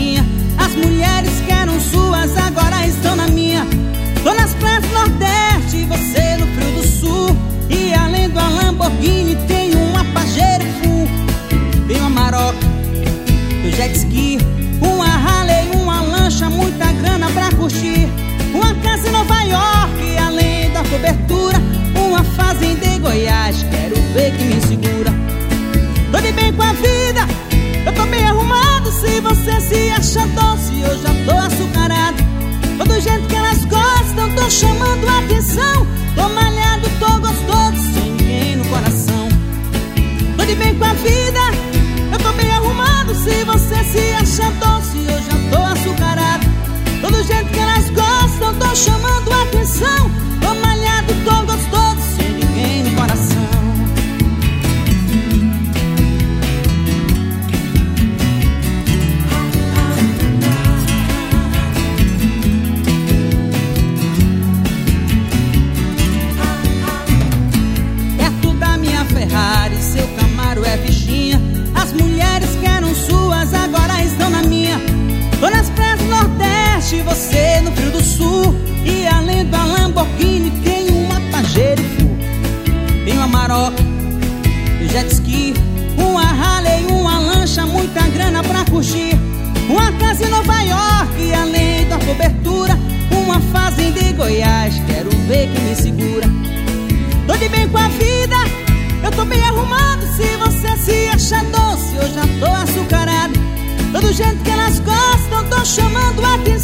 fichinha. As mulheres que eram suas agora estão na minha. Tô nas praias do Nordeste, você no Frio do Sul. E além do Lamborghini tem uma Pajero Full. Tem uma Maroc, do jet ski, uma Harley, uma lancha, muita grana pra curtir. Uma casa em Nova York e além da cobertura, uma fazenda em Goiás, quero ver que me segura. Tô de bem com a vida, eu tô bem arrumado. Se você se acha doce, eu já tô açucarado. Tô do jeito que elas gostam, tô chamando a atenção. Tô malhado, tô gostoso, sem ninguém no coração. Tô de bem com a vida, eu tô bem arrumado. Se você se acha doce, eu já tô açucarado. Tô do jeito que elas gostam, tô chamando a atenção. Tô malhado, tô gostoso, sem ninguém no coração. Ferrari, seu Camaro é fichinha. As mulheres que eram suas agora estão na minha. Tô nas praias do Nordeste, você no Frio do Sul. E além da Lamborghini tem uma Pajero Full. Tem uma Maroc, do jet ski, uma Harley, uma lancha, muita grana pra curtir. Uma casa em Nova York e além da cobertura, uma fazenda em Goiás, quero ver que me segura. Tô de bem com a vida, eu tô bem arrumado. Se você se acha doce, eu já tô açucarado. Tô do jeito que elas gostam, tô chamando a atenção.